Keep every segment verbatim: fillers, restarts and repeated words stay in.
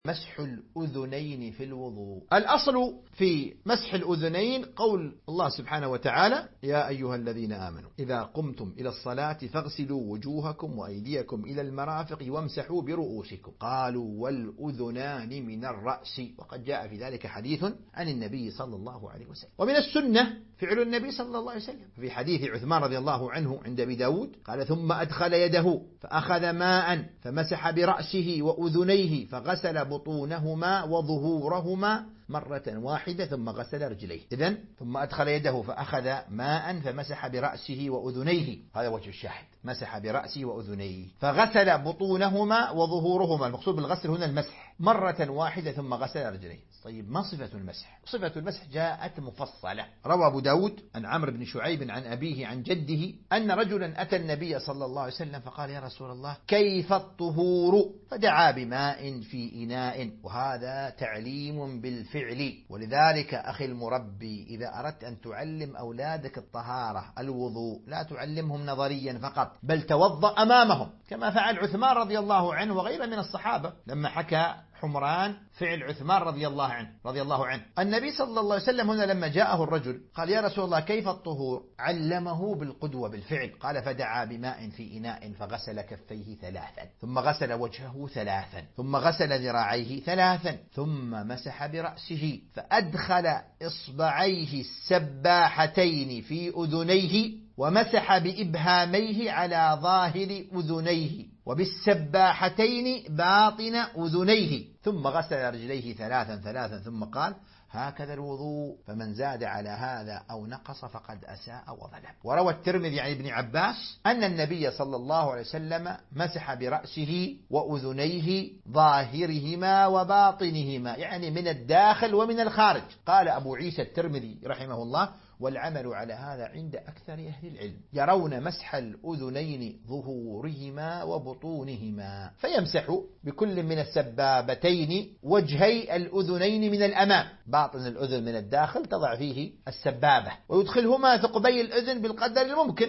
مسح الأذنين في الوضوء. الأصل في مسح الأذنين قول الله سبحانه وتعالى: يا أيها الذين آمنوا إذا قمتم إلى الصلاة فاغسلوا وجوهكم وأيديكم إلى المرافق وامسحوا برؤوسكم. قالوا والأذنان من الرأس، وقد جاء في ذلك حديث عن النبي صلى الله عليه وسلم. ومن السنة فعل النبي صلى الله عليه وسلم في حديث عثمان رضي الله عنه عند أبي داود قال: ثم أدخل يده فأخذ ماء فمسح برأسه وأذنيه فغسل بطونهما وظهورهما مرة واحدة ثم غسل رجليه. إذن ثم أدخل يده فأخذ ماء فمسح برأسه وأذنيه، هذا وجه الشاهد، مسح برأسه وأذنيه فغسل بطونهما وظهورهما. المقصود بالغسل هنا المسح مرة واحدة ثم غسل رجليه. طيب، ما صفة المسح؟ صفة المسح جاءت مفصلة. روى أبو داود عن عمرو بن شعيب عن أبيه عن جده أن رجلا أتى النبي صلى الله عليه وسلم فقال: يا رسول الله كيف الطهور؟ فدعا بماء في إناء، وهذا تعليم بالفعل. ولذلك أخي المربي، إذا أردت أن تعلم أولادك الطهارة الوضوء لا تعلمهم نظريا فقط، بل توضأ أمامهم كما فعل عثمان رضي الله عنه وغيره من الصحابة لما حكى حمران فعل عثمان رضي الله عنه رضي الله عنه النبي صلى الله عليه وسلم هنا لما جاءه الرجل قال: يا رسول الله كيف الطهور؟ علمه بالقدوة بالفعل. قال: فدعا بماء في إناء فغسل كفيه ثلاثا ثم غسل وجهه ثلاثا ثم غسل ذراعيه ثلاثا ثم مسح برأسه فأدخل إصبعيه السباحتين في أذنيه ومسح بإبهاميه على ظاهر أذنيه وبالسباحتين باطن أذنيه ثم غسل رجليه ثلاثا ثلاثا ثم قال: هكذا الوضوء، فمن زاد على هذا أو نقص فقد أساء وظلم. وروى الترمذي عن ابن عباس أن النبي صلى الله عليه وسلم مسح برأسه وأذنيه ظاهرهما وباطنهما، يعني من الداخل ومن الخارج. قال أبو عيسى الترمذي رحمه الله: والعمل على هذا عند أكثر أهل العلم، يرون مسح الأذنين ظهورهما وبطونهما، فيمسح بكل من السبابتين وجهي الأذنين من الأمام، باطن الأذن من الداخل تضع فيه السبابة ويدخلهما ثقبي الأذن بالقدر الممكن،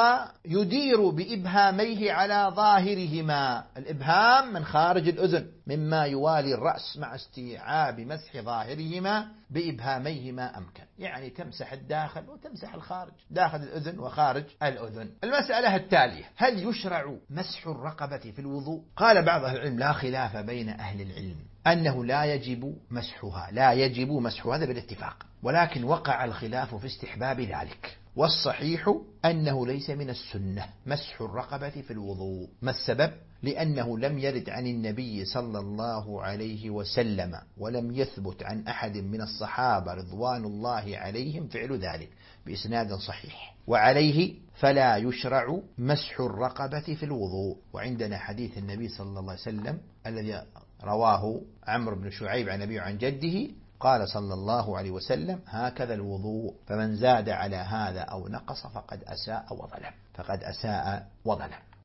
ويدير بإبهاميه على ظاهرهما، الإبهام من خارج الأذن مما يوالي الرأس، مع استيعاب مسح ظاهرهما بإبهاميهما أمكن، يعني تمسح الداخل وتمسح الخارج، داخل الأذن وخارج الأذن. المسألة التالية: هل يشرع مسح الرقبة في الوضوء؟ قال بعض أهل العلم: لا خلاف بين أهل العلم أنه لا يجب مسحها، لا يجب مسحها، هذا بالاتفاق، ولكن وقع الخلاف في استحباب ذلك. والصحيح أنه ليس من السنة مسح الرقبة في الوضوء. ما السبب؟ لأنه لم يرد عن النبي صلى الله عليه وسلم ولم يثبت عن أحد من الصحابة رضوان الله عليهم فعل ذلك بإسناد صحيح، وعليه فلا يشرع مسح الرقبة في الوضوء. وعندنا حديث النبي صلى الله عليه وسلم الذي رواه عمرو بن شعيب عن أبيه عن جده قال صلى الله عليه وسلم: هكذا الوضوء، فمن زاد على هذا أو نقص فقد أساء وظلم، فقد أساء وظلم.